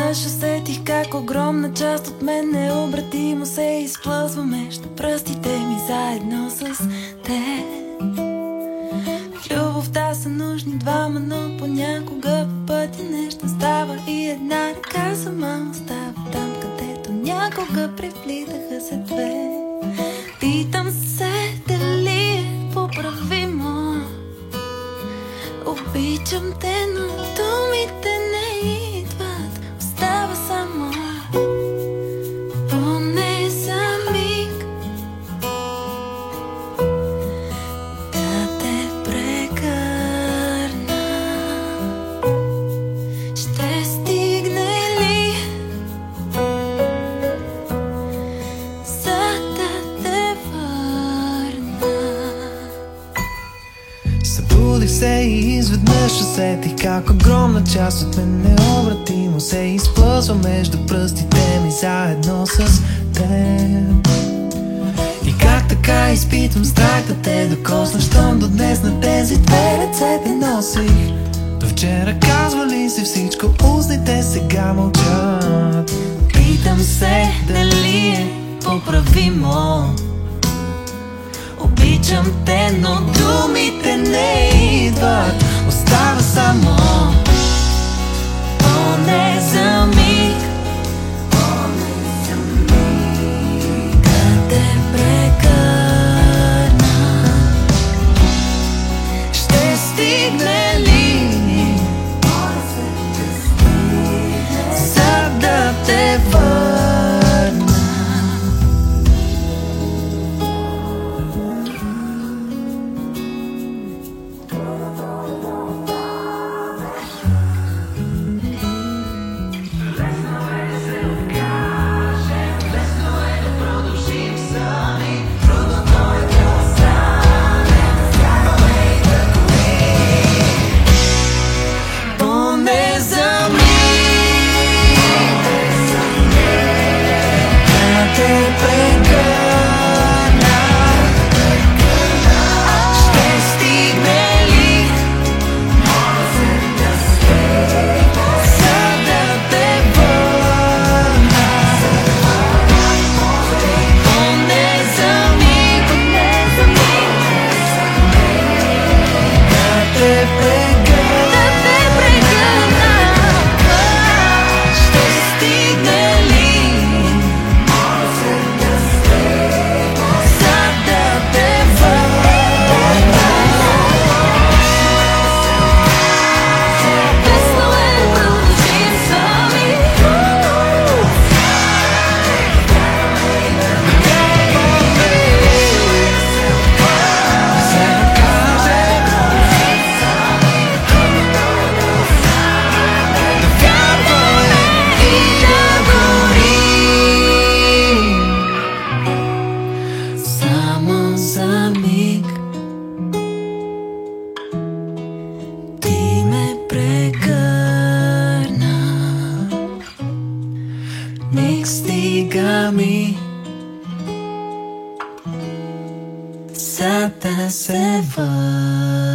изведнъж усетих как огромна част от мен необратимо се изплъзва между пръстите ми заедно с теб. В любовта са нужни двама, но понякога по пъти нещо става и една ръка сама остава там, където някога преплитаха се две. Питам се дали е поправимо. Обичам те, но думите не идват. Остава само поне за миг да те прекърна. Ще стигне ли за да те върна? Събудих се и изведнъж усетих как огромна част от мен необратимо се изплъзва между пръстите ми заедно с теб. И как така изпитвам страх да те докосна, щом до днес на тези две ръце те носих. До вчера казвали се всичко, устните сега мълчат. Питам се дали е поправимо. Обичам те, но думите не идват. Остава само поне за миг да те прекърна. Ще стигне ли за да те върна? Миг стига ми за да се върна.